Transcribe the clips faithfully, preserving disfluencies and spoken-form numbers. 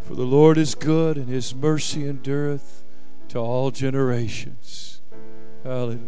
For the Lord is good, and his mercy endureth to all generations. Hallelujah.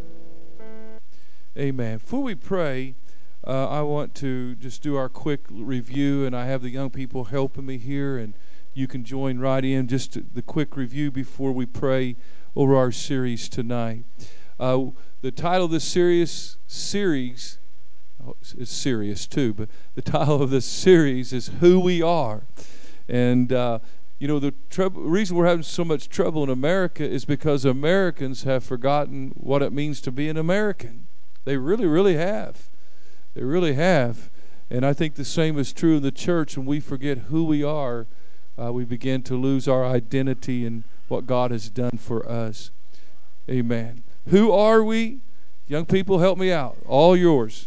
Amen. Before we pray, uh, I want to just do our quick review, and I have the young people helping me here, and you can join right in. Just the quick review before we pray over our series tonight. Uh, the title of this series, series oh, is serious too, but the title of this series is Who We Are. And, uh, you know, the trouble, reason we're having so much trouble in America is because Americans have forgotten what it means to be an American. They really, really have. They really have. And I think the same is true in the church. When we forget who we are, uh, we begin to lose our identity and what God has done for us. Amen. Who are we? Young people, help me out. All yours.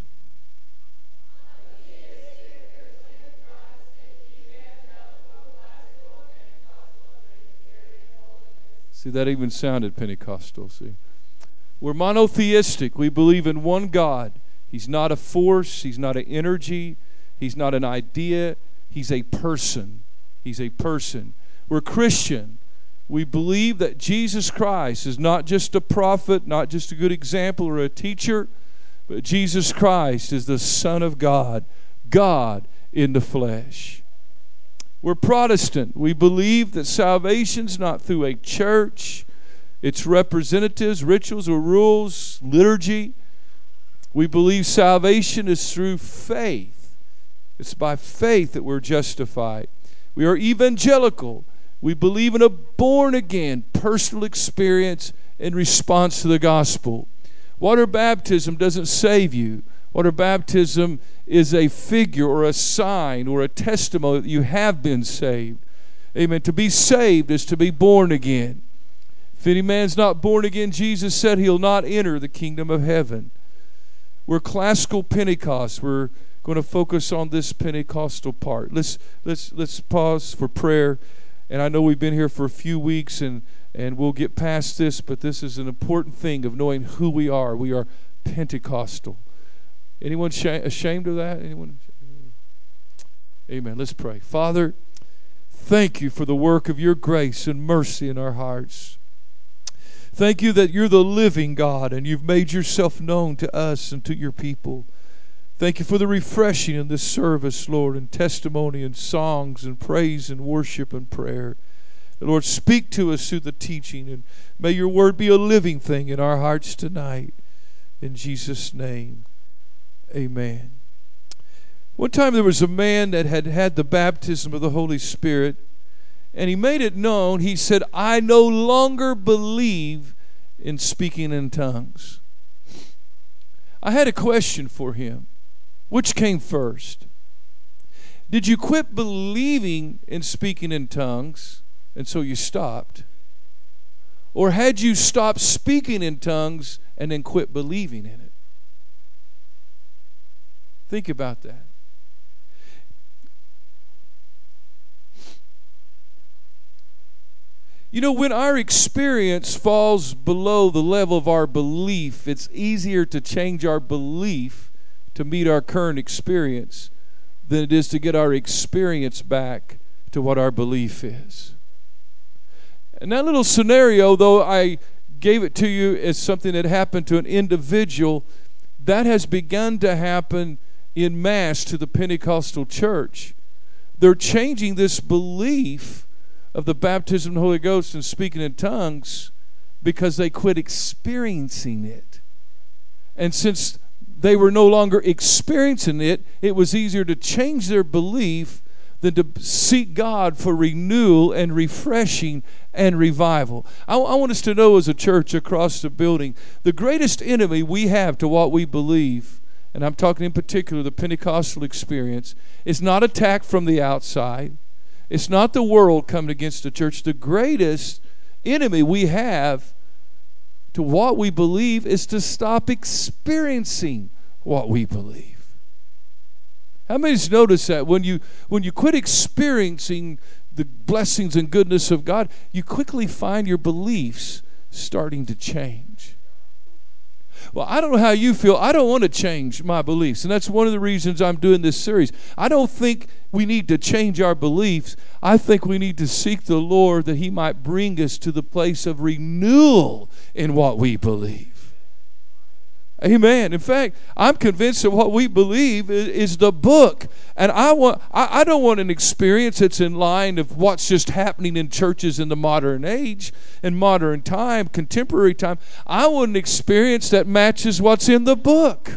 See, that even sounded Pentecostal, see. We're monotheistic. We believe in one God. He's not a force. He's not an energy. He's not an idea. He's a person. He's a person. We're Christian. We believe that Jesus Christ is not just a prophet, not just a good example or a teacher, but Jesus Christ is the Son of God, God in the flesh. We're Protestant. We believe that salvation's not through a church, its representatives, rituals, or rules, liturgy. We believe salvation is through faith. It's by faith that we're justified. We are evangelical. We believe in a born-again personal experience in response to the gospel. Water baptism doesn't save you. Water baptism is a figure or a sign or a testimony that you have been saved. Amen. To be saved is to be born again. If any man's not born again, Jesus said he'll not enter the kingdom of heaven. We're classical Pentecost. We're going to focus on this Pentecostal part. Let's let's let's pause for prayer. And I know we've been here for a few weeks, and, and we'll get past this, but this is an important thing of knowing who we are. We are Pentecostal. Anyone ashamed of that? Anyone? Amen. Let's pray. Father, thank you for the work of your grace and mercy in our hearts. Thank you that you're the living God and you've made yourself known to us and to your people. Thank you for the refreshing in this service, Lord, and testimony and songs and praise and worship and prayer. Lord, speak to us through the teaching, and may your word be a living thing in our hearts tonight. In Jesus' name, amen. One time there was a man that had had the baptism of the Holy Spirit, and he made it known. He said, I no longer believe in speaking in tongues. I had a question for him. Which came first? Did you quit believing in speaking in tongues, and so you stopped? Or had you stopped speaking in tongues and then quit believing in it? Think about that. You know, when our experience falls below the level of our belief, it's easier to change our belief to meet our current experience than it is to get our experience back to what our belief is. And that little scenario, though I gave it to you as something that happened to an individual, that has begun to happen en masse to the Pentecostal church. They're changing this belief of the baptism of the Holy Ghost and speaking in tongues because they quit experiencing it. And since they were no longer experiencing it, it was easier to change their belief than to seek God for renewal and refreshing and revival. I, I want us to know as a church across the building, the greatest enemy we have to what we believe, and I'm talking in particular the Pentecostal experience, is not attack from the outside. It's not the world coming against the church. The greatest enemy we have to what we believe is to stop experiencing what we believe. How many of you notice that when you when you quit experiencing the blessings and goodness of God, you quickly find your beliefs starting to change? Well, I don't know how you feel. I don't want to change my beliefs. And that's one of the reasons I'm doing this series. I don't think we need to change our beliefs. I think we need to seek the Lord that He might bring us to the place of renewal in what we believe. Amen. In fact, I'm convinced that what we believe is, is the book. And I want I, I don't want an experience that's in line of what's just happening in churches in the modern age, in modern time, contemporary time. I want an experience that matches what's in the book.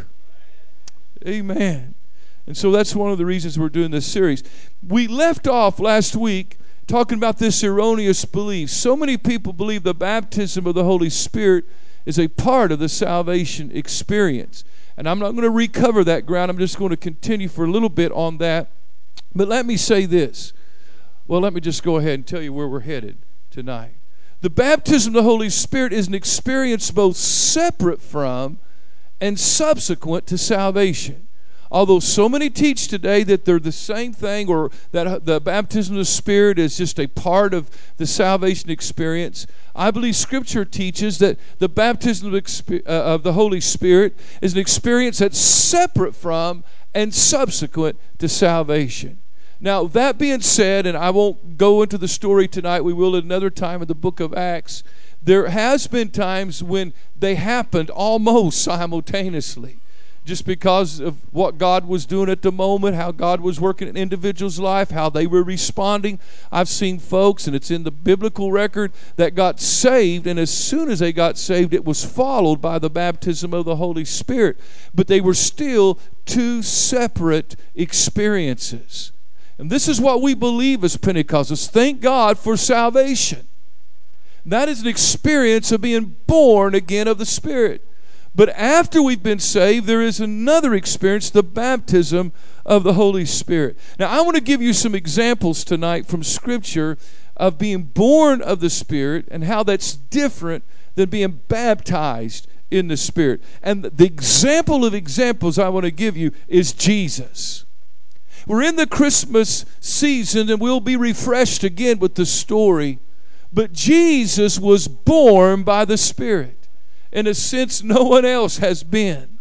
Amen. And so that's one of the reasons we're doing this series. We left off last week talking about this erroneous belief. So many people believe the baptism of the Holy Spirit is a part of the salvation experience. And I'm not going to recover that ground. I'm just going to continue for a little bit on that. But let me say this. Well, let me just go ahead and tell you where we're headed tonight. The baptism of the Holy Spirit is an experience both separate from and subsequent to salvation. Although so many teach today that they're the same thing, or that the baptism of the Spirit is just a part of the salvation experience, I believe Scripture teaches that the baptism of, exp- uh, of the Holy Spirit is an experience that's separate from and subsequent to salvation. Now, that being said, and I won't go into the story tonight, we will at another time in the book of Acts, there has been times when they happened almost simultaneously. Just because of what God was doing at the moment, how God was working in an individual's life, how they were responding. I've seen folks, and it's in the biblical record, that got saved, and as soon as they got saved, it was followed by the baptism of the Holy Spirit. But they were still two separate experiences. And this is what we believe as Pentecostals. Thank God for salvation. That is an experience of being born again of the Spirit. But after we've been saved, there is another experience, the baptism of the Holy Spirit. Now, I want to give you some examples tonight from Scripture of being born of the Spirit and how that's different than being baptized in the Spirit. And the example of examples I want to give you is Jesus. We're in the Christmas season, and we'll be refreshed again with the story. But Jesus was born by the Spirit in a sense no one else has been.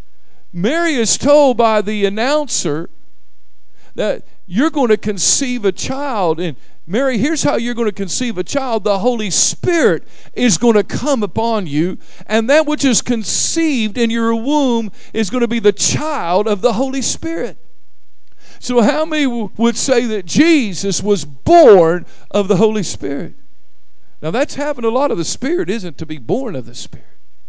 Mary is told by the announcer that you're going to conceive a child. And Mary, here's how you're going to conceive a child. The Holy Spirit is going to come upon you, and that which is conceived in your womb is going to be the child of the Holy Spirit. So how many would say that Jesus was born of the Holy Spirit? Now that's having a lot of the Spirit, isn't to be born of the Spirit.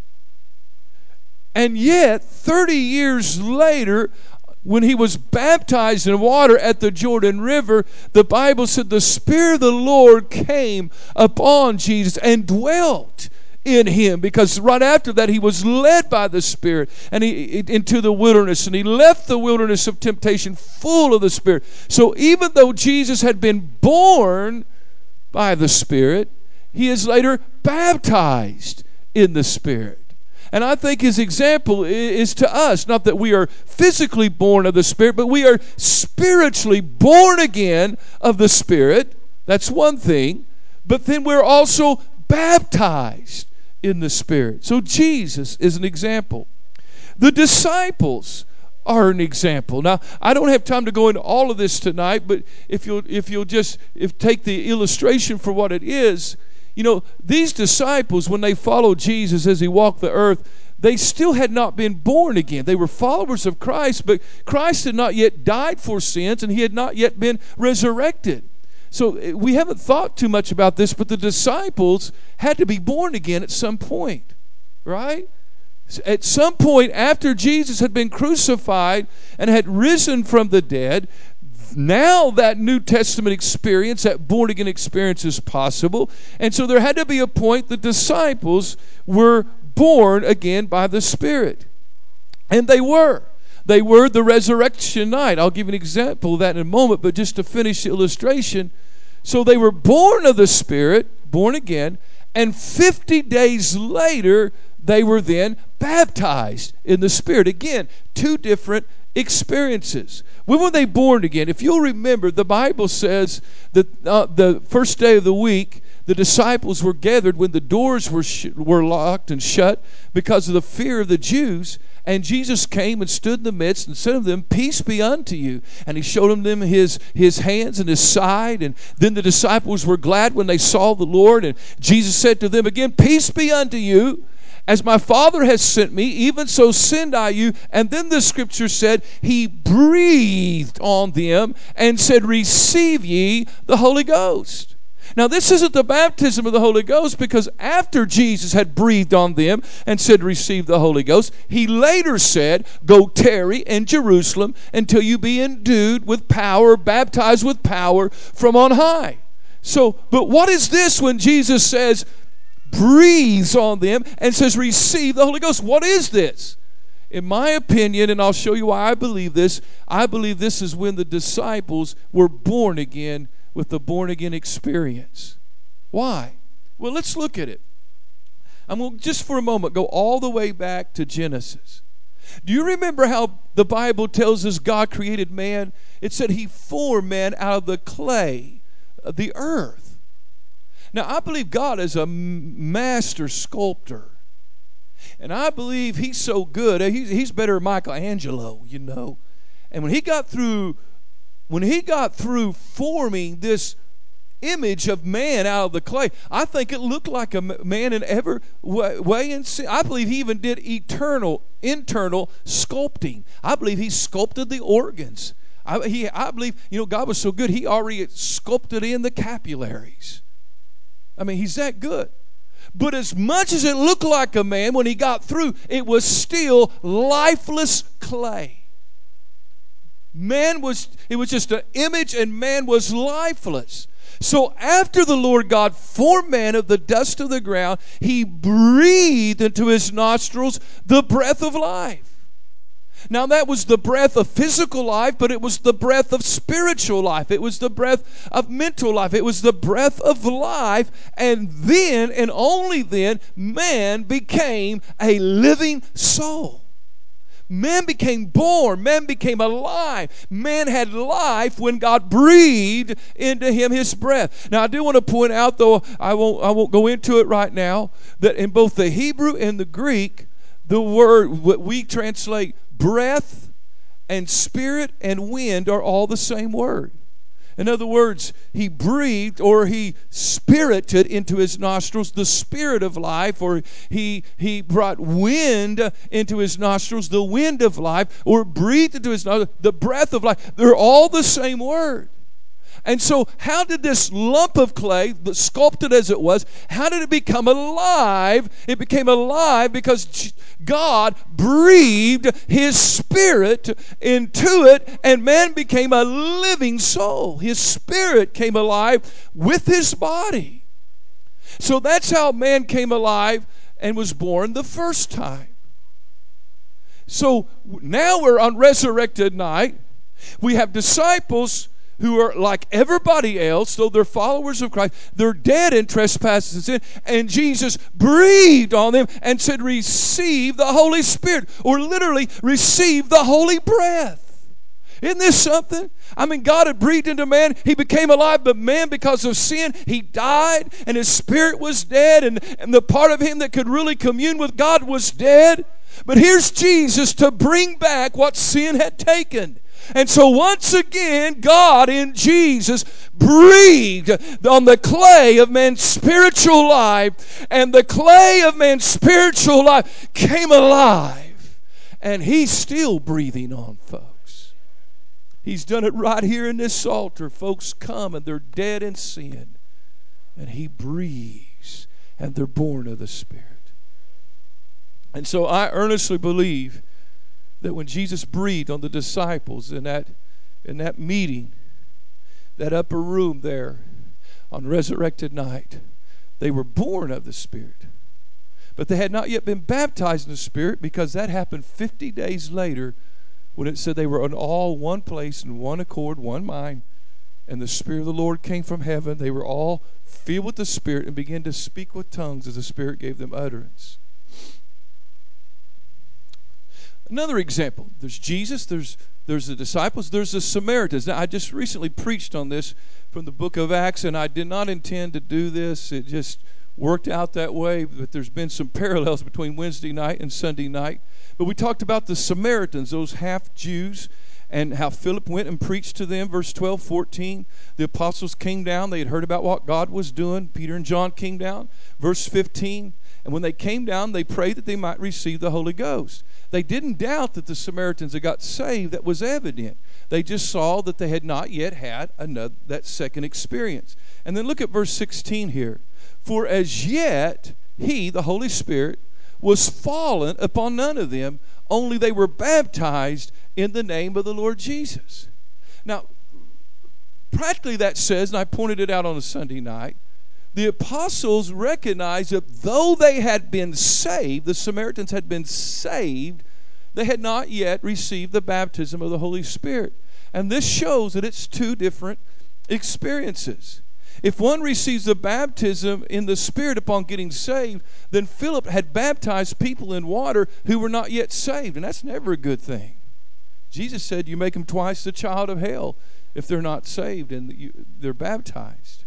And yet, thirty years later, when he was baptized in water at the Jordan River, the Bible said the Spirit of the Lord came upon Jesus and dwelt in him, because right after that he was led by the Spirit and he into the wilderness, and he left the wilderness of temptation full of the Spirit. So even though Jesus had been born by the Spirit, he is later baptized in the Spirit. And I think his example is to us, not that we are physically born of the Spirit, but we are spiritually born again of the Spirit. That's one thing. But then we're also baptized in the Spirit. So Jesus is an example. The disciples are an example. Now, I don't have time to go into all of this tonight, but if you'll if you'll just if take the illustration for what it is, you know, these disciples, when they followed Jesus as he walked the earth, they still had not been born again. They were followers of Christ, but Christ had not yet died for sins, and he had not yet been resurrected. So we haven't thought too much about this, but the disciples had to be born again at some point, right? At some point after Jesus had been crucified and had risen from the dead, now that New Testament experience, that born-again experience is possible. And so there had to be a point the disciples were born again by the Spirit. And they were. They were the resurrection night. I'll give you an example of that in a moment, but just to finish the illustration. So they were born of the Spirit, born again, and fifty days later, they were then baptized in the Spirit. Again, two different experiences. When were they born again? If you'll remember, the Bible says that uh, the first day of the week, the disciples were gathered when the doors were sh- were locked and shut because of the fear of the Jews. And Jesus came and stood in the midst and said to them, "Peace be unto you." And he showed them his, his hands and his side. And then the disciples were glad when they saw the Lord. And Jesus said to them again, "Peace be unto you. As my Father has sent me, even so send I you." And then the scripture said, he breathed on them and said, "Receive ye the Holy Ghost." Now, this isn't the baptism of the Holy Ghost, because after Jesus had breathed on them and said, "Receive the Holy Ghost," he later said, "Go tarry in Jerusalem until you be endued with power," baptized with power from on high. So, but what is this when Jesus says, breathes on them and says, "Receive the Holy Ghost"? What is this? In my opinion, and I'll show you why I believe this, I believe this is when the disciples were born again with the born-again experience. Why? Well, let's look at it. I'm going to just for a moment go all the way back to Genesis. Do you remember how the Bible tells us God created man? It said he formed man out of the clay of the earth. Now, I believe God is a master sculptor. And I believe he's so good. He's, he's better than Michelangelo, you know. And when he got through, when he got through forming this image of man out of the clay, I think it looked like a man in every way. And I believe he even did eternal, internal sculpting. I believe he sculpted the organs. I, he, I believe, you know, God was so good, he already sculpted in the capillaries. I mean, he's that good. But as much as it looked like a man, when he got through, it was still lifeless clay. Man was, it was just an image, and man was lifeless. So after the Lord God formed man of the dust of the ground, he breathed into his nostrils the breath of life. Now, that was the breath of physical life, but it was the breath of spiritual life. It was the breath of mental life. It was the breath of life. And then, and only then, man became a living soul. Man became born. Man became alive. Man had life when God breathed into him his breath. Now, I do want to point out, though I won't, I won't go into it right now, that in both the Hebrew and the Greek, the word, what we translate breath and spirit and wind, are all the same word. In other words, he breathed, or he spirited into his nostrils the spirit of life, or he, he brought wind into his nostrils, the wind of life, or breathed into his nostrils the breath of life. They're all the same word. And so how did this lump of clay, sculpted as it was, how did it become alive? It became alive because God breathed his spirit into it, and man became a living soul. His spirit came alive with his body. So that's how man came alive and was born the first time. So now we're on resurrected night. We have disciples who are like everybody else, though they're followers of Christ. They're dead in trespasses and sin. And Jesus breathed on them and said, "Receive the Holy Spirit," or literally, receive the holy breath. Isn't this something? I mean, God had breathed into man. He became alive, but man, because of sin, he died, and his spirit was dead, and, and the part of him that could really commune with God was dead. But here's Jesus to bring back what sin had taken. And so once again, God in Jesus breathed on the clay of man's spiritual life, and the clay of man's spiritual life came alive. And he's still breathing on folks. He's done it right here in this altar. Folks come and they're dead in sin, and he breathes, and they're born of the Spirit. And so I earnestly believe that when Jesus breathed on the disciples in that, in that meeting, that upper room there on resurrected night, they were born of the Spirit. But they had not yet been baptized in the Spirit, because that happened fifty days later, when it said they were in all one place, in one accord, one mind, and the Spirit of the Lord came from heaven. They were all filled with the Spirit and began to speak with tongues as the Spirit gave them utterance. Another example, there's Jesus, there's there's the disciples, there's the Samaritans. Now, I just recently preached on this from the book of Acts, and I did not intend to do this. It just worked out that way, but there's been some parallels between Wednesday night and Sunday night. But we talked about the Samaritans, those half-Jews, and how Philip went and preached to them. Verse twelve, fourteen, the apostles came down. They had heard about what God was doing. Peter and John came down. Verse fifteen, and when they came down, they prayed that they might receive the Holy Ghost. They didn't doubt that the Samaritans had got saved. That was evident. They just saw that they had not yet had another, that second experience. And then look at verse sixteen here. For as yet he, the Holy Spirit, was fallen upon none of them, only they were baptized in the name of the Lord Jesus. Now, practically that says, and I pointed it out on a Sunday night, the apostles recognized that though they had been saved, the Samaritans had been saved, they had not yet received the baptism of the Holy Spirit. And this shows that it's two different experiences. If one receives the baptism in the Spirit upon getting saved, then Philip had baptized people in water who were not yet saved, and that's never a good thing. Jesus said you make them twice the child of hell if they're not saved and you, they're baptized.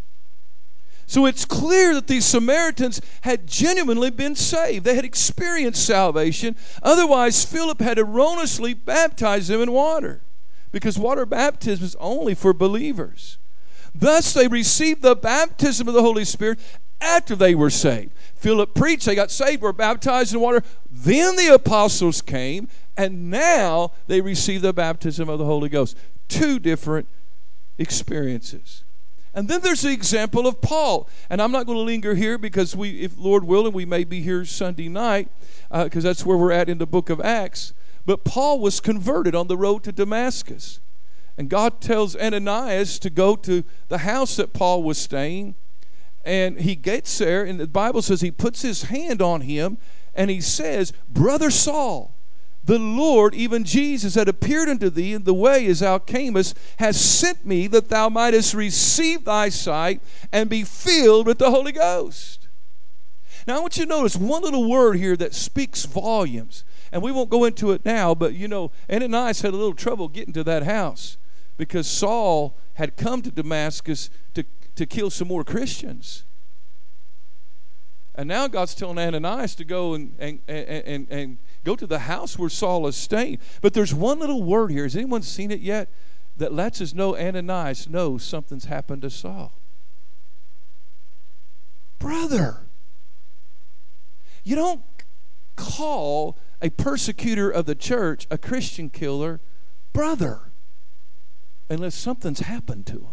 So it's clear that these Samaritans had genuinely been saved. They had experienced salvation. Otherwise, Philip had erroneously baptized them in water, because water baptism is only for believers. Thus, they received the baptism of the Holy Spirit after they were saved. Philip preached, they got saved, were baptized in water. Then the apostles came, and now they received the baptism of the Holy Ghost. Two different experiences. And then there's the example of Paul. And I'm not going to linger here because we, if Lord willing, we may be here Sunday night because uh, that's where we're at in the book of Acts. But Paul was converted on the road to Damascus. And God tells Ananias to go to the house that Paul was staying. And he gets there, and the Bible says he puts his hand on him, and he says, Brother Saul, the Lord, even Jesus, that appeared unto thee in the way as thou camest, has sent me that thou mightest receive thy sight and be filled with the Holy Ghost. Now I want you to notice one little word here that speaks volumes. And we won't go into it now, but you know, Ananias had a little trouble getting to that house because Saul had come to Damascus to, to kill some more Christians. And now God's telling Ananias to go and, and, and, and, and go to the house where Saul is staying. But there's one little word here. Has anyone seen it yet? That lets us know Ananias knows something's happened to Saul. Brother. You don't call a persecutor of the church, a Christian killer, brother, unless something's happened to him.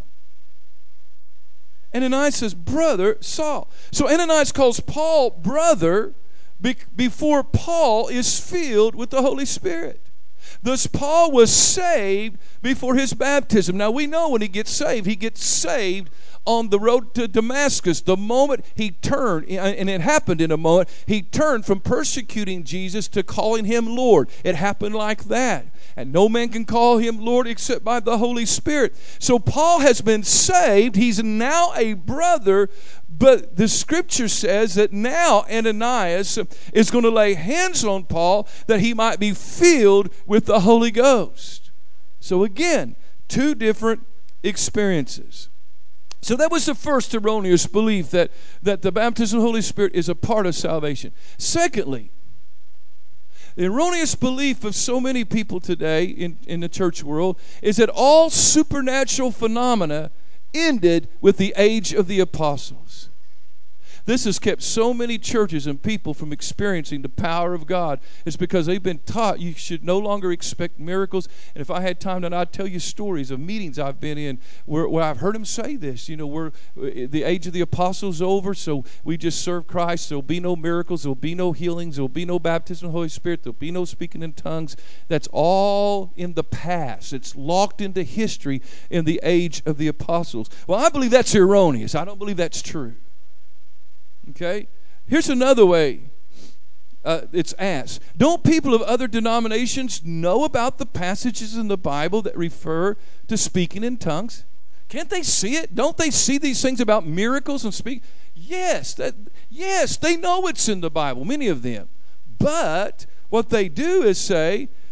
Ananias says, Brother Saul. So Ananias calls Paul brother be- before Paul is filled with the Holy Spirit. Thus Paul was saved before his baptism. Now we know when he gets saved, he gets saved on the road to Damascus. The moment he turned, and it happened in a moment, he turned from persecuting Jesus to calling him Lord. It happened like that. And no man can call him Lord except by the Holy Spirit. So Paul has been saved. He's now a brother. But the scripture says that now Ananias is going to lay hands on Paul that he might be filled with the Holy Ghost. So again, two different experiences. So that was the first erroneous belief, that, that the baptism of the Holy Spirit is a part of salvation. Secondly, the erroneous belief of so many people today in, in the church world is that all supernatural phenomena ended with the age of the apostles. This has kept so many churches and people from experiencing the power of God. It's because they've been taught you should no longer expect miracles. And if I had time, then I'd tell you stories of meetings I've been in where, where I've heard them say this. You know, we're, the age of the apostles is over, so we just serve Christ. There'll be no miracles. There'll be no healings. There'll be no baptism of the Holy Spirit. There'll be no speaking in tongues. That's all in the past. It's locked into history in the age of the apostles. Well, I believe that's erroneous. I don't believe that's true. Okay? Here's another way uh, it's asked. Don't people of other denominations know about the passages in the Bible that refer to speaking in tongues? Can't they see it? Don't they see these things about miracles and speak? Yes, that, yes, they know it's in the Bible, many of them. But what they do is say,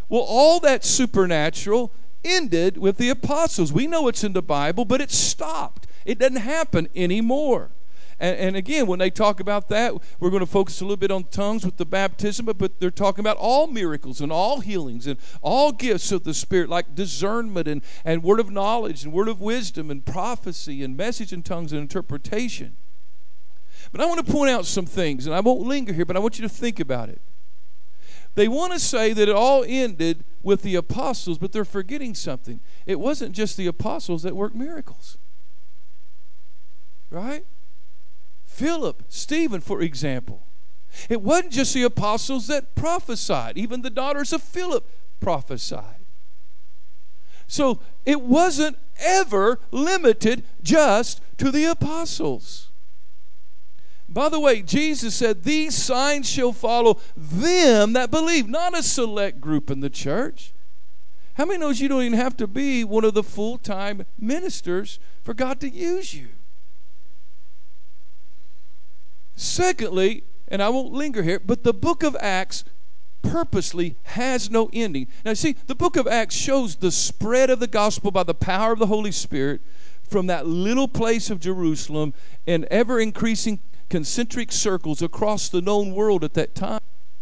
Well, all that supernatural ended with the apostles. We know it's in the Bible, but it stopped. It doesn't happen anymore. And, and again, when they talk about that, we're going to focus a little bit on tongues with the baptism, but, but they're talking about all miracles and all healings and all gifts of the Spirit, like discernment and, and word of knowledge and word of wisdom and prophecy and message in tongues and interpretation. But I want to point out some things, and I won't linger here, but I want you to think about it. They want to say that it all ended with the apostles, but they're forgetting something. It wasn't just the apostles that worked miracles. Right? Philip, Stephen, for example. It wasn't just the apostles that prophesied. Even the daughters of Philip prophesied. So it wasn't ever limited just to the apostles. By the way, Jesus said, these signs shall follow them that believe, not a select group in the church. How many knows you don't even have to be one of the full-time ministers for God to use you? Secondly, and I won't linger here, but the book of Acts purposely has no ending. Now, see, the book of Acts shows the spread of the gospel by the power of the Holy Spirit from that little place of Jerusalem and ever-increasing concentric circles across the known world at that time.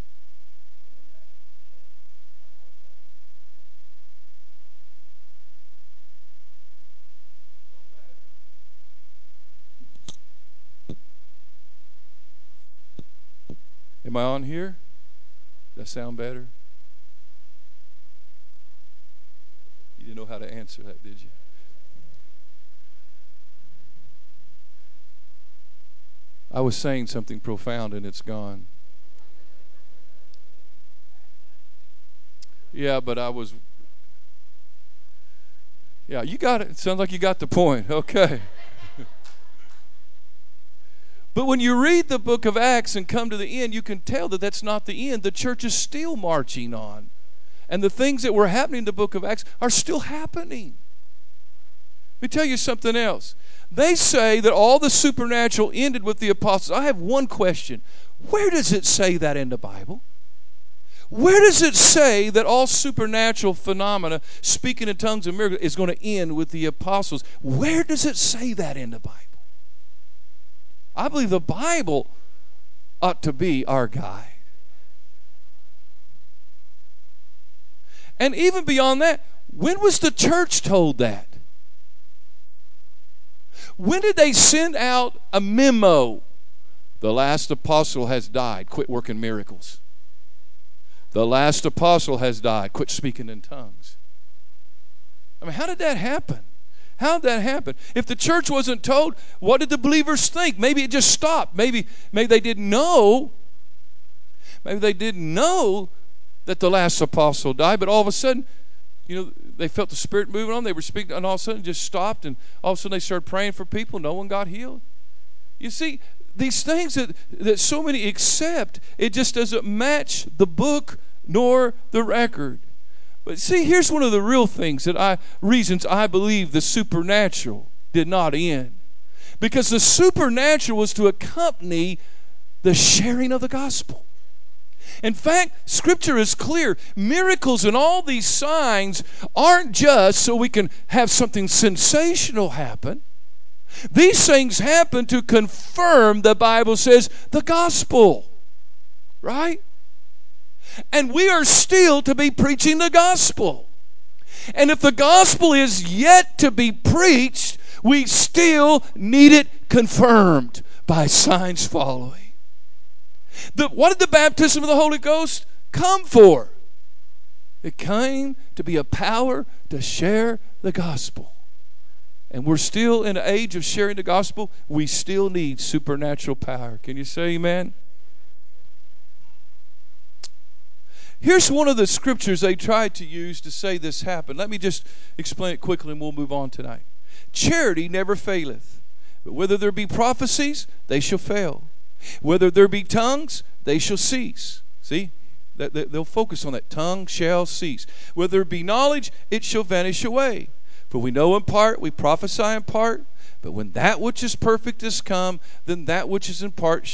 Am I on here? Does that sound better? You didn't know how to answer that, did you? I was saying something profound and it's gone. Yeah, but I was... Yeah, you got it. It sounds like you got the point. Okay. But when you read the book of Acts and come to the end, you can tell that that's not the end. The church is still marching on. And the things that were happening in the book of Acts are still happening. Let me tell you something else. They say that all the supernatural ended with the apostles. I have one question. Where does it say that in the Bible? Where does it say that all supernatural phenomena, speaking in tongues and miracles, is going to end with the apostles? Where does it say that in the Bible? I believe the Bible ought to be our guide. And even beyond that, when was the church told that? When did they send out a memo? The last apostle has died. Quit working miracles. The last apostle has died. Quit speaking in tongues. I mean, how did that happen? How did that happen? If the church wasn't told, what did the believers think? Maybe it just stopped. Maybe, maybe they didn't know. Maybe they didn't know that the last apostle died, but all of a sudden, you know, they felt the Spirit moving on. They were speaking, and all of a sudden it just stopped, and all of a sudden they started praying for people. No one got healed. You see, these things that, that so many accept, it just doesn't match the book nor the record. But see, here's one of the real things that I, reasons I believe the supernatural did not end. Because the supernatural was to accompany the sharing of the gospel. In fact, Scripture is clear. Miracles and all these signs aren't just so we can have something sensational happen. These things happen to confirm, the Bible says, the gospel. Right? And we are still to be preaching the gospel. And if the gospel is yet to be preached, we still need it confirmed by signs following. The, what did the baptism of the Holy Ghost come for? It came to be a power to share the gospel. And we're still in the age of sharing the gospel. We still need supernatural power. Can you say amen? Here's one of the scriptures they tried to use to say this happened. Let me just explain it quickly and we'll move on tonight. Charity never faileth, but whether there be prophecies, they shall fail. Whether there be tongues, they shall cease. See? They'll focus on that. Tongue shall cease. Whether there be knowledge, it shall vanish away. For we know in part, we prophesy in part, but when that which is perfect is come, then that which is in part shall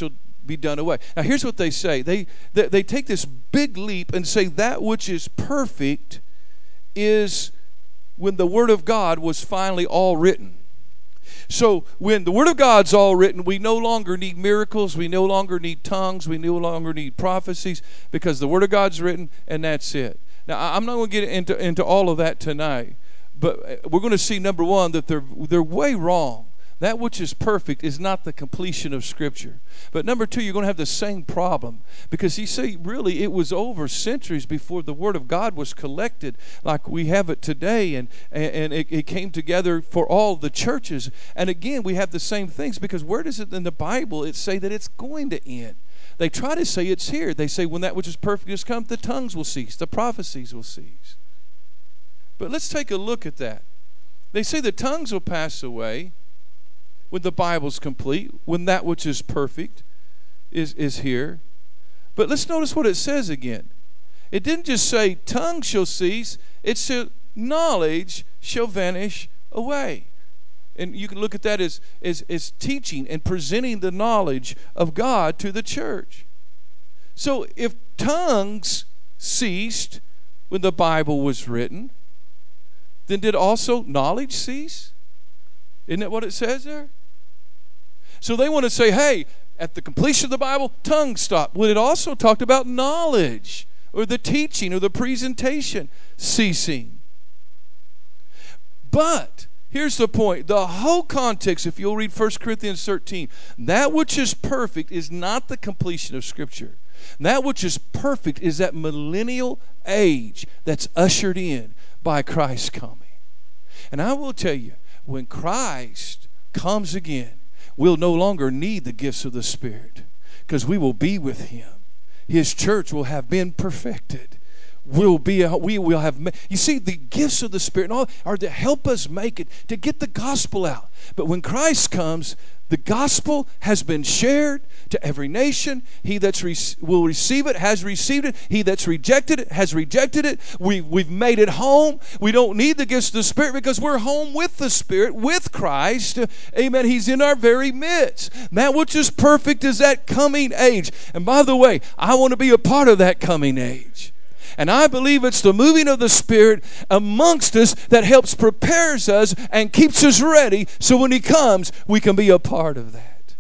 be done away. Now, here's what they say. They, they, they take this big leap and say that which is perfect is when the Word of God was finally all written. So when the Word of God's all written, we no longer need miracles, we no longer need tongues, we no longer need prophecies, because the Word of God's written, and that's it. Now, I'm not going to get into, into all of that tonight, but we're going to see, number one, that they're, they're way wrong. That which is perfect is not the completion of Scripture. But number two, you're going to have the same problem. Because you see, really, it was over centuries before the Word of God was collected like we have it today. And, and it, it came together for all the churches. And again, we have the same things, because where does it in the Bible it say that it's going to end? They try to say it's here. They say when that which is perfect has come, the tongues will cease, the prophecies will cease. But let's take a look at that. They say the tongues will pass away when the Bible's complete, when that which is perfect is, is here. But let's notice what it says again. It didn't just say tongues shall cease. It said knowledge shall vanish away. And you can look at that as, as, as teaching and presenting the knowledge of God to the church. So if tongues ceased when the Bible was written, then did also knowledge cease? Isn't that what it says there? So they want to say, hey, at the completion of the Bible, tongues stopped. Well, it also talked about knowledge or the teaching or the presentation ceasing. But here's the point. The whole context, if you'll read First Corinthians thirteen, that which is perfect is not the completion of Scripture. That which is perfect is that millennial age that's ushered in by Christ's coming. And I will tell you, when Christ comes again, we'll no longer need the gifts of the Spirit, because we will be with Him. His church will have been perfected. We'll be, we will have, you see, the gifts of the Spirit and all are to help us make it, to get the gospel out. But when Christ comes, the gospel has been shared to every nation. He that re- will receive it has received it. He that's rejected it has rejected it. We've, we've made it home. We don't need the gifts of the Spirit because we're home with the Spirit, with Christ. Amen. He's in our very midst. That which is perfect is that coming age. And by the way, I want to be a part of that coming age. And I believe it's the moving of the Spirit amongst us that helps prepares us and keeps us ready, so when He comes, we can be a part of that.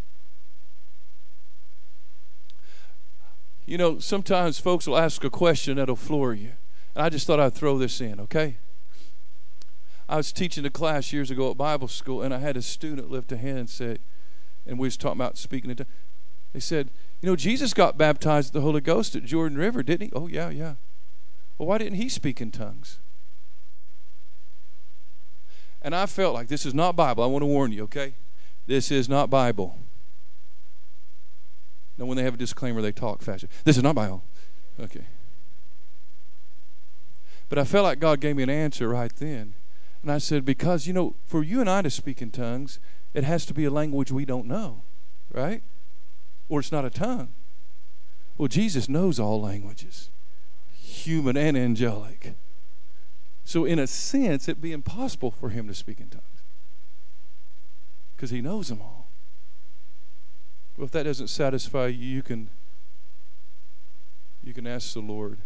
You know, sometimes folks will ask a question that'll floor you. And I just thought I'd throw this in, okay? I was teaching a class years ago at Bible school, and I had a student lift a hand and say, and we was talking about speaking in tongues. They said, you know, Jesus got baptized with the Holy Ghost at Jordan River, didn't He? Oh, yeah, yeah. Well, why didn't He speak in tongues? And I felt like this is not Bible. I want to warn you, okay? This is not Bible. Now, when they have a disclaimer, they talk faster. This is not Bible. Okay. But I felt like God gave me an answer right then. And I said, because, you know, for you and I to speak in tongues, it has to be a language we don't know, right? Or it's not a tongue. Well, Jesus knows all languages, human and angelic. So in a sense, it'd be impossible for Him to speak in tongues, because He knows them all. Well, if that doesn't satisfy you, you can, you can ask the Lord.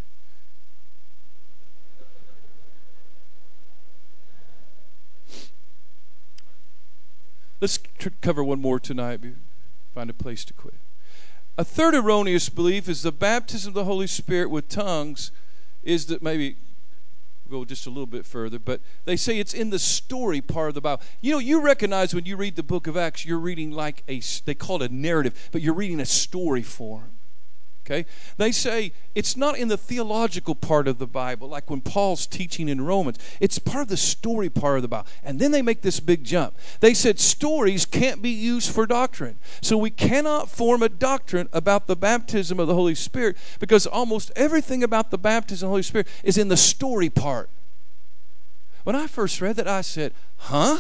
Let's tr- cover one more tonight. Find a place to quit. A third erroneous belief is the baptism of the Holy Spirit with tongues is that maybe we'll go just a little bit further, but they say it's in the story part of the Bible. You know, you recognize when you read the book of Acts, you're reading like a, they call it a narrative, but you're reading a story form. Okay? They say it's not in the theological part of the Bible, like when Paul's teaching in Romans. It's part of the story part of the Bible. And then they make this big jump. They said stories can't be used for doctrine. So we cannot form a doctrine about the baptism of the Holy Spirit, because almost everything about the baptism of the Holy Spirit is in the story part. When I first read that, I said, huh?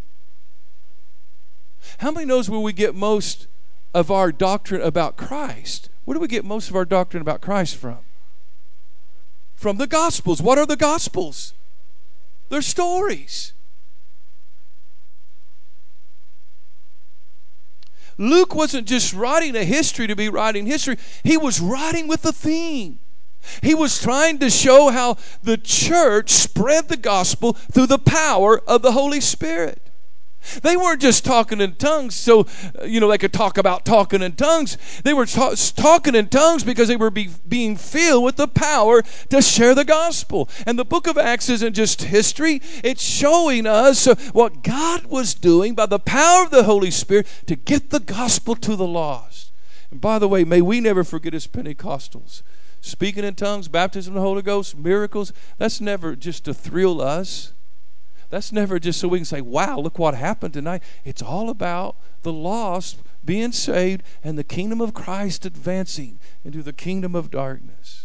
How many knows where we get most of our doctrine about Christ? Where do we get most of our doctrine about Christ from? From the Gospels. What are the Gospels? They're stories. Luke wasn't just writing a history to be writing history. He was writing with a theme. He was trying to show how the church spread the gospel through the power of the Holy Spirit. They weren't just talking in tongues so, you know, they could talk about talking in tongues. They were ta- talking in tongues because they were be- being filled with the power to share the gospel. And the book of Acts isn't just history. It's showing us what God was doing by the power of the Holy Spirit to get the gospel to the lost. And by the way, may we never forget as Pentecostals. Speaking in tongues, baptism of the Holy Ghost, miracles, that's never just to thrill us. That's never just so we can say, wow, look what happened tonight. It's all about the lost being saved and the kingdom of Christ advancing into the kingdom of darkness.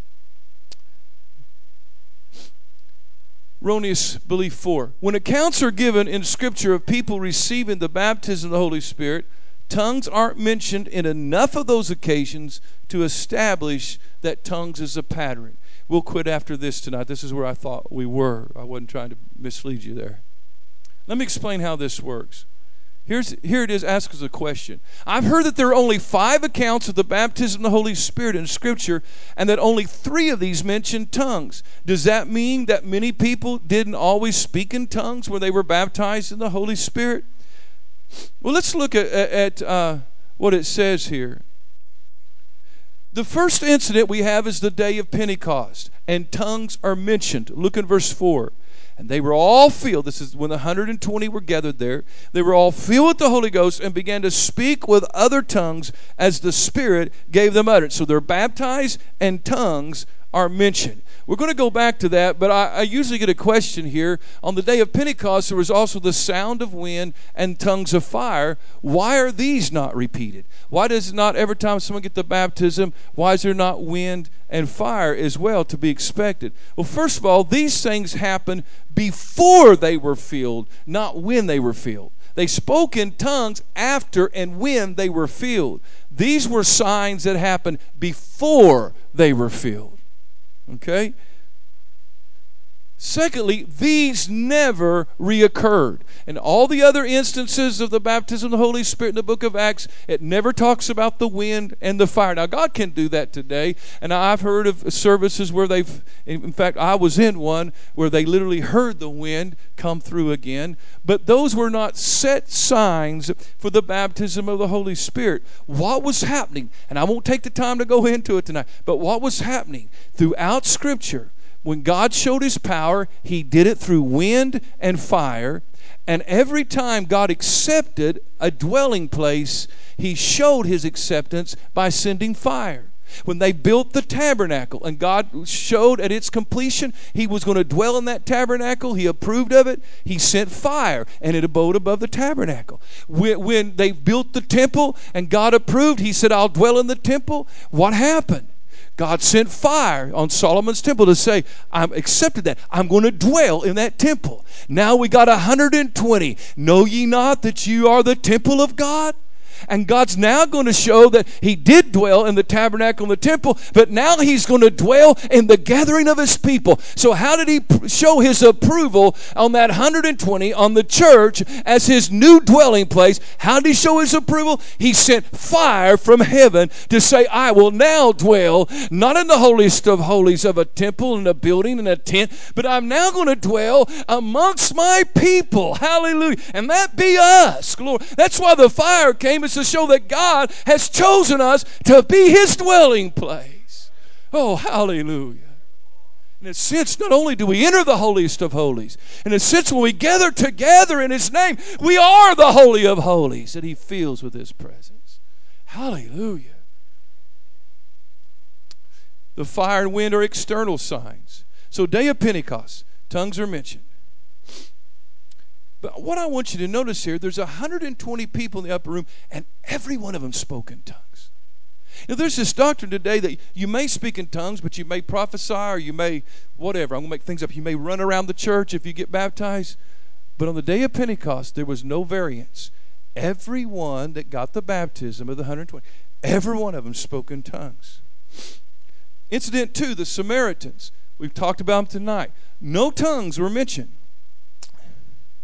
Erroneous belief four. When accounts are given in Scripture of people receiving the baptism of the Holy Spirit, tongues aren't mentioned in enough of those occasions to establish that tongues is a pattern. We'll quit after this tonight. This is where I thought we were. I wasn't trying to mislead you there. Let me explain how this works. Here's, here it is, ask us a question. I've heard that there are only five accounts of the baptism of the Holy Spirit in Scripture, and that only three of these mention tongues. Does that mean that many people didn't always speak in tongues when they were baptized in the Holy Spirit? Well, let's look at, at uh, what it says here. The first incident we have is the day of Pentecost, and tongues are mentioned. Look in verse four. And they were all filled. This is when the one hundred twenty were gathered there. They were all filled with the Holy Ghost and began to speak with other tongues as the Spirit gave them utterance. So they're baptized and tongues are mentioned. We're going to go back to that, but I, I usually get a question here. On the day of Pentecost, there was also the sound of wind and tongues of fire. Why are these not repeated? Why does not every time someone get the baptism, why is there not wind and fire as well to be expected? Well, first of all, these things happened before they were filled, not when they were filled. They spoke in tongues after and when they were filled. These were signs that happened before they were filled. Okay? Secondly, these never reoccurred. In all the other instances of the baptism of the Holy Spirit in the book of Acts, it never talks about the wind and the fire. Now, God can do that today. And I've heard of services where they've, in fact, I was in one where they literally heard the wind come through again. But those were not set signs for the baptism of the Holy Spirit. What was happening, and I won't take the time to go into it tonight, but what was happening throughout Scripture, when God showed His power, He did it through wind and fire. And every time God accepted a dwelling place, He showed His acceptance by sending fire. When they built the tabernacle and God showed at its completion He was going to dwell in that tabernacle, He approved of it, He sent fire and it abode above the tabernacle. When, when they built the temple and God approved, He said, I'll dwell in the temple. What happened? God sent fire on Solomon's temple to say, I've accepted that. I'm going to dwell in that temple. Now we got one hundred twenty. Know ye not that you are the temple of God? And God's now going to show that He did dwell in the tabernacle and the temple, but now He's going to dwell in the gathering of His people. So how did He show His approval on that one hundred twenty, on the church, as His new dwelling place? How did He show His approval? He sent fire from heaven to say, I will now dwell, not in the holiest of holies of a temple and a building and a tent, but I'm now going to dwell amongst my people. Hallelujah. And that be us. Glory. That's why the fire came, is to show that God has chosen us to be His dwelling place. Oh, hallelujah. In a sense, not only do we enter the holiest of holies, in a sense, when we gather together in His name, we are the holy of holies that He fills with His presence. Hallelujah. The fire and wind are external signs. So, day of Pentecost, tongues are mentioned. But what I want you to notice here, there's one hundred twenty people in the upper room, and every one of them spoke in tongues. Now, there's this doctrine today that you may speak in tongues, but you may prophesy, or you may, whatever, I'm going to make things up. You may run around the church if you get baptized. But on the day of Pentecost, there was no variance. Everyone that got the baptism of the one hundred twenty, every one of them spoke in tongues. Incident two, the Samaritans. We've talked about them tonight. No tongues were mentioned.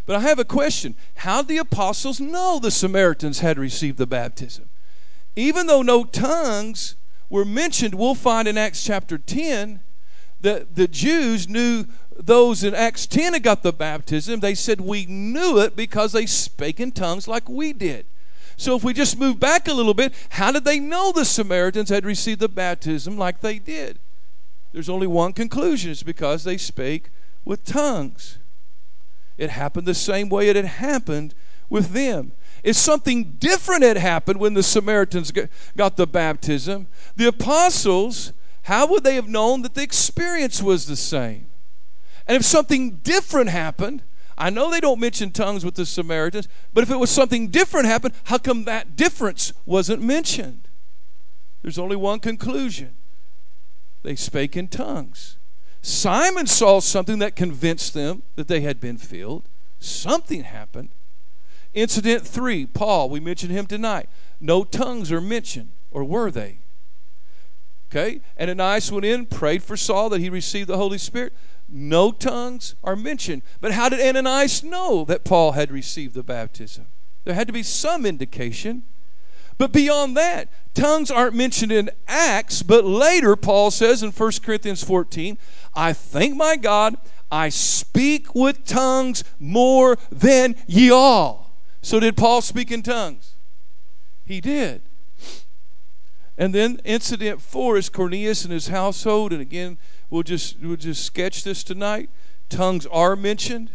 But I have a question. How did the apostles know the Samaritans had received the baptism? Even though no tongues were mentioned, we'll find in Acts chapter ten that the Jews knew those in Acts ten had got the baptism. They said, we knew it because they spake in tongues like we did. So if we just move back a little bit, how did they know the Samaritans had received the baptism like they did? There's only one conclusion. It's because they spake with tongues. It happened the same way it had happened with them. If something different had happened when the Samaritans got the baptism, the apostles, how would they have known that the experience was the same? And if something different happened, I know they don't mention tongues with the Samaritans, but if it was something different happened, how come that difference wasn't mentioned? There's only one conclusion. They spake in tongues. Simon saw something that convinced them that they had been filled. Something happened. Incident three, Paul, we mentioned him tonight. No tongues are mentioned, or were they? Okay, Ananias went in, prayed for Saul that he received the Holy Spirit. No tongues are mentioned. But how did Ananias know that Paul had received the baptism? There had to be some indication. But beyond that, tongues aren't mentioned in Acts, but later Paul says in First Corinthians fourteen, I thank my God, I speak with tongues more than ye all. So did Paul speak in tongues? He did. And then incident four is Cornelius and his household. And again, we'll just, we'll just sketch this tonight. Tongues are mentioned.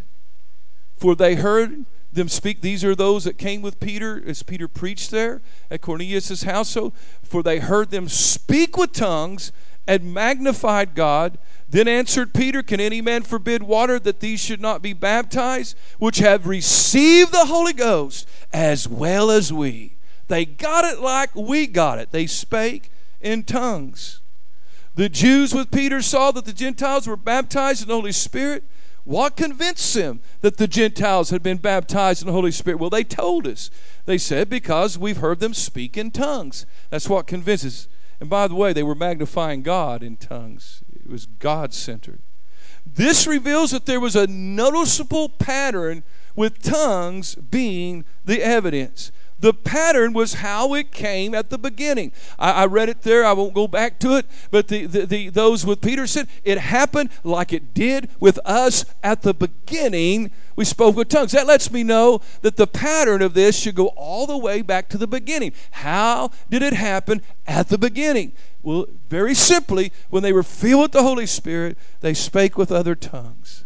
For they heard them speak. These are those that came with Peter as Peter preached there at Cornelius' household. For they heard them speak with tongues and magnified God. Then answered Peter, can any man forbid water that these should not be baptized, which have received the Holy Ghost as well as we? They got it like we got it. They spake in tongues. The Jews with Peter saw that the Gentiles were baptized in the Holy Spirit. What convinced them that the Gentiles had been baptized in the Holy Spirit? Well, they told us. They said, because we've heard them speak in tongues. That's what convinces. And by the way, they were magnifying God in tongues. It was God-centered. This reveals that there was a noticeable pattern with tongues being the evidence. The pattern was how it came at the beginning. I, I read it there. I won't go back to it. But the, the, the, those with Peter said, it happened like it did with us at the beginning. We spoke with tongues. That lets me know that the pattern of this should go all the way back to the beginning. How did it happen at the beginning? Well, very simply, when they were filled with the Holy Spirit, they spake with other tongues.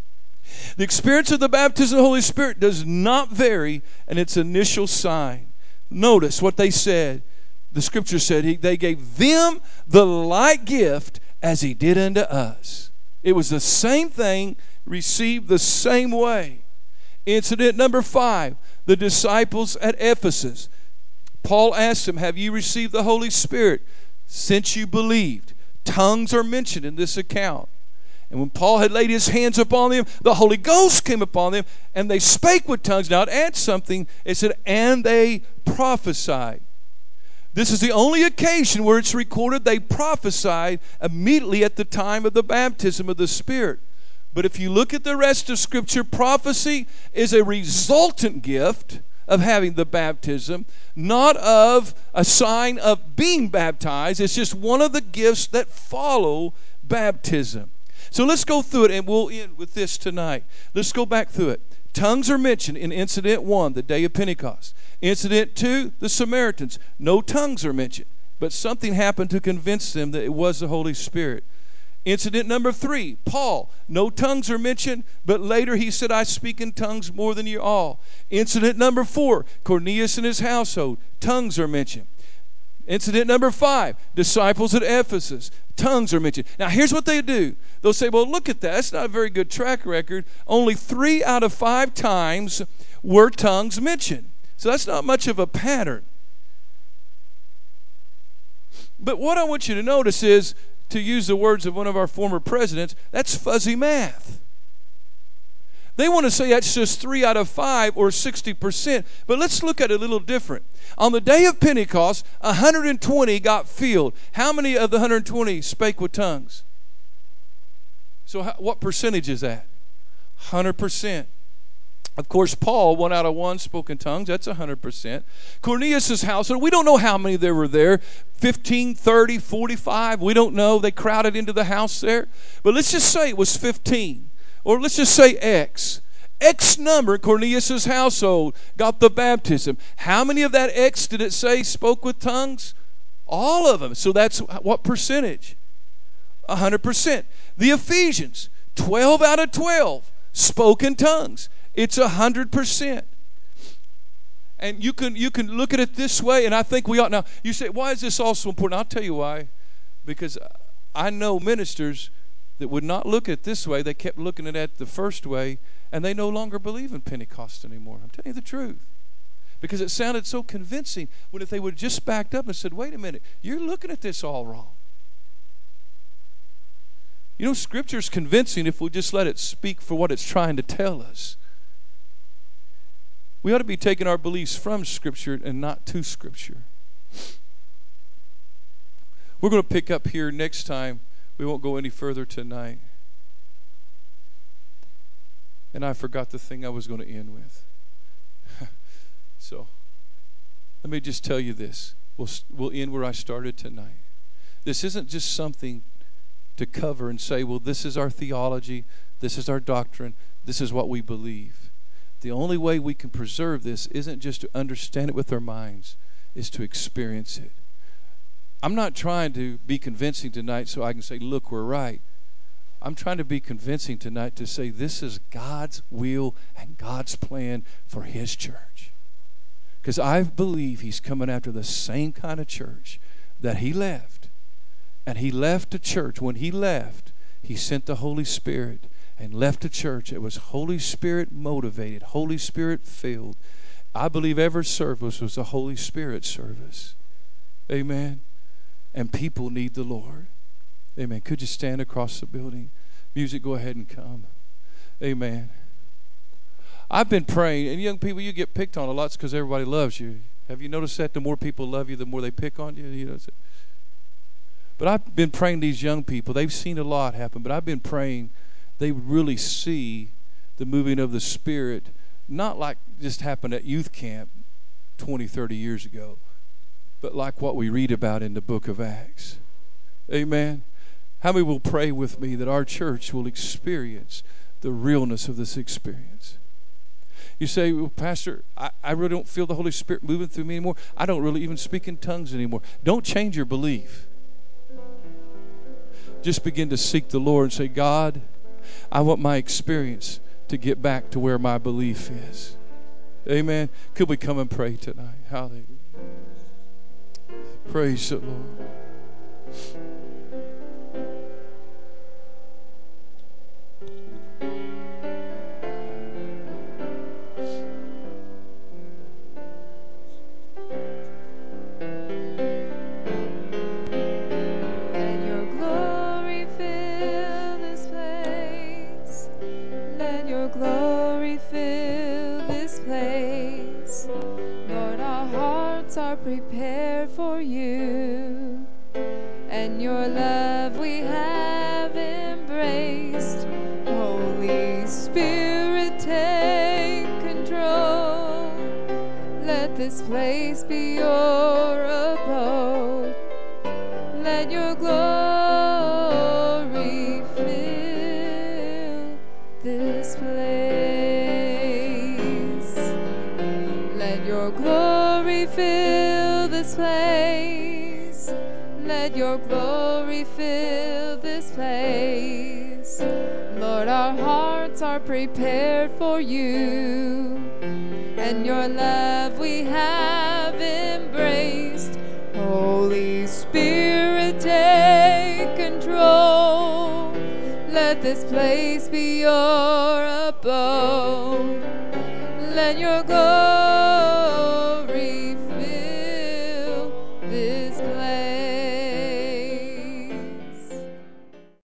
The experience of the baptism of the Holy Spirit does not vary in its initial sign. Notice what they said. The Scripture said he, they gave them the like gift as he did unto us. It was the same thing, received the same way. Incident number five, the disciples at Ephesus. Paul asked them, have you received the Holy Spirit since you believed? Tongues are mentioned in this account. And when Paul had laid his hands upon them, the Holy Ghost came upon them, and they spake with tongues. Now it adds something. It said, and they prophesied. This is the only occasion where it's recorded they prophesied immediately at the time of the baptism of the Spirit. But if you look at the rest of Scripture, prophecy is a resultant gift of having the baptism, not of a sign of being baptized. It's just one of the gifts that follow baptism. So let's go through it, and we'll end with this tonight. Let's go back through it. Tongues are mentioned in Incident one, the day of Pentecost. Incident two, the Samaritans. No tongues are mentioned, but something happened to convince them that it was the Holy Spirit. Incident number three, Paul. No tongues are mentioned, but later he said, I speak in tongues more than you all. Incident number four, Cornelius and his household. Tongues are mentioned. Incident number five, disciples at Ephesus. Tongues are mentioned. Now, here's what they do. They'll say, well, look at that. That's not a very good track record. Only three out of five times were tongues mentioned. So that's not much of a pattern. But what I want you to notice is, to use the words of one of our former presidents, that's fuzzy math. They want to say that's just three out of five or sixty percent. But let's look at it a little different. On the day of Pentecost, one hundred twenty got filled. How many of the one hundred twenty spake with tongues? So how, what percentage is that? one hundred percent. Of course, Paul, one out of one, spoke in tongues. That's one hundred percent. Cornelius' household, we don't know how many there were there. fifteen, thirty, forty-five, we don't know. They crowded into the house there. But let's just say it was fifteen. Or let's just say X. X number, Cornelius' household got the baptism. How many of that X did it say spoke with tongues? All of them. So that's what percentage? one hundred percent. The Ephesians, twelve out of twelve spoke in tongues. It's one hundred percent. And you can you can look at it this way, and I think we ought. Now, you say, why is this also important? I'll tell you why. Because I know ministers that would not look at it this way. They kept looking at it the first way, and they no longer believe in Pentecost anymore. I'm telling you the truth. Because it sounded so convincing when if they would have just backed up and said, wait a minute, you're looking at this all wrong. You know, Scripture is convincing if we just let it speak for what it's trying to tell us. We ought to be taking our beliefs from Scripture and not to Scripture. We're going to pick up here next time. We won't go any further tonight. And I forgot the thing I was going to end with. So, let me just tell you this. We'll, we'll end where I started tonight. This isn't just something to cover and say, well, this is our theology, this is our doctrine, this is what we believe. The only way we can preserve this isn't just to understand it with our minds, is to experience it. I'm not trying to be convincing tonight so I can say, look, we're right. I'm trying to be convincing tonight to say this is God's will and God's plan for His church. Because I believe He's coming after the same kind of church that He left. And He left a church. When He left, He sent the Holy Spirit and left a church that was Holy Spirit motivated, Holy Spirit filled. I believe every service was a Holy Spirit service. Amen. And people need the Lord. Amen. Could you stand across the building? Music, go ahead and come. Amen. I've been praying, and young people, you get picked on a lot because everybody loves you. Have you noticed that? The more people love you, the more they pick on you. You know. But I've been praying these young people. They've seen a lot happen, but I've been praying they really see the moving of the Spirit, not like just happened at youth camp twenty, thirty years ago, but like what we read about in the book of Acts. Amen. How many will pray with me that our church will experience the realness of this experience? You say, well, Pastor, I, I really don't feel the Holy Spirit moving through me anymore. I don't really even speak in tongues anymore. Don't change your belief. Just begin to seek the Lord and say, God, I want my experience to get back to where my belief is. Amen. Could we come and pray tonight? Hallelujah. Praise the Lord. Prepared for you, and your love we have embraced. Holy Spirit, take control. Let this place be your abode. Let your glory fill this place. Let your glory fill this place. Let your glory fill this place. Lord, our hearts are prepared for you, and your love we have embraced. Holy Spirit, take control. Let this place be your abode. Let your glory